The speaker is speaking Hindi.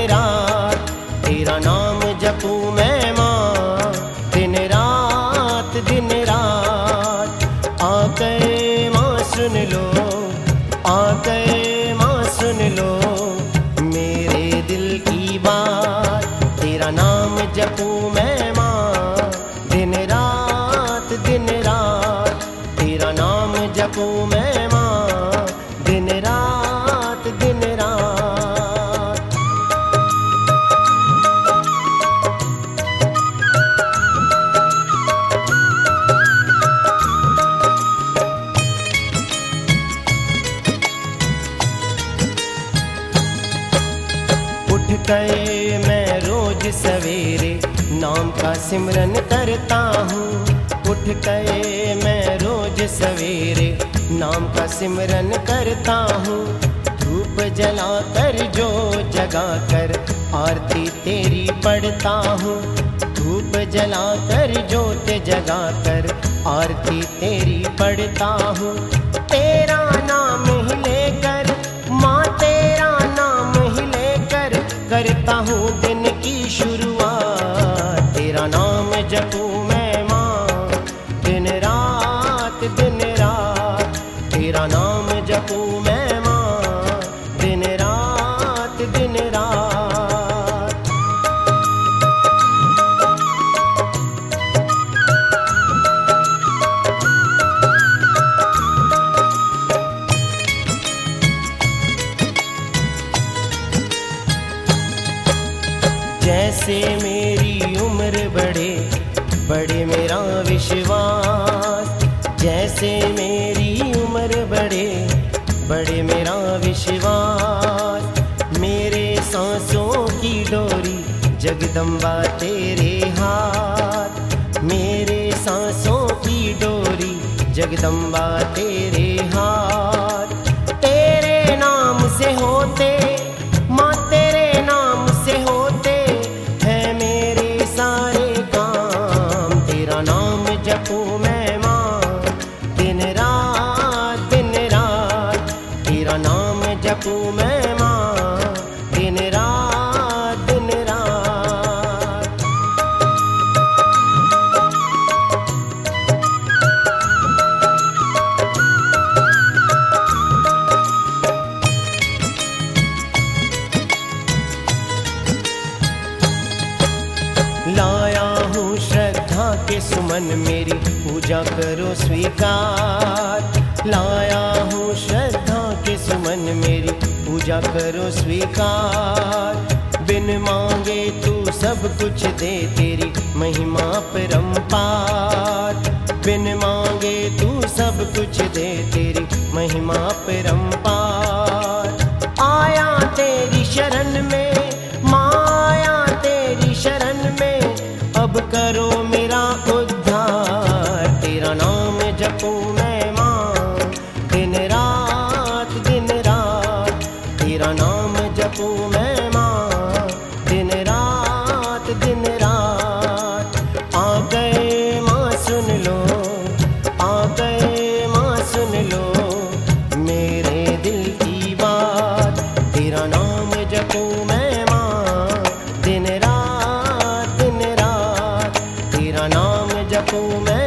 रात, तेरा नाम जपूं मैं माँ दिन रात दिन रात। आ गए माँ सुन लो, आ गए माँ सुन लो मेरे दिल की बात, तेरा नाम जपूं मैं माँ दिन रात दिन रात, तेरा नाम जपूं मैं माँ दिन रात दिन रात। उठ गए मैं रोज सवेरे नाम का सिमरन करता हूँ, उठ गए मैं रोज सवेरे नाम का सिमरन करता हूँ। धूप जलाकर जो जगा कर आरती तेरी पढ़ता हूँ, धूप जलाकर जोत जगा कर आरती तेरी पढ़ता हूँ। तेरा नाम ही लेकर माँ, तेरा नाम ही लेकर करता हूँ दिन की शुरुआत, तेरा नाम जपूं मैं माँ दिन रात दिन रात, तेरा नाम जपूं मैं माँ दिन रात दिन रात। जैसे मेरी उम्र बढ़े बढ़े मेरा विश्वास, जैसे मेरी उम्र बढ़े बढ़े मेरा विश्वास। मेरे सांसों की डोरी जगदम्बा तेरे हाथ, मेरे सांसों की डोरी जगदम्बा तेरे हाथ। तेरे नाम से होते माँ, तेरे नाम से होते हैं मेरे सारे काम, तेरा नाम जपूं मैं माँ दिन रात दिन रात, तेरा नाम जपूं मैं माँ दिन रात दिन रात। लाया हूँ श्रद्धा के सुमन मेरी पूजा करो स्वीकार, लाया हूँ श्रद्धा के सुमन मेरी पूजा करो स्वीकार। बिन मांगे तू सब कुछ दे तेरी महिमा परम्पार, बिन मांगे तू सब कुछ दे तेरी महिमा परम्पार। आया तेरी शरण में माँ, आया तेरी शरण में अब करो मेरा उद्धार, तेरा नाम जपूं मैं माँ दिन रात दिन रात, तेरा नाम जपूं मैं माँ दिन रात दिन रात। आ गए माँ सुन लो, आ गए माँ सुन लो मेरे दिल की बात, तेरा नाम जपूं मैं माँ दिन रात दिन रात, तेरा नाम जपूं मैं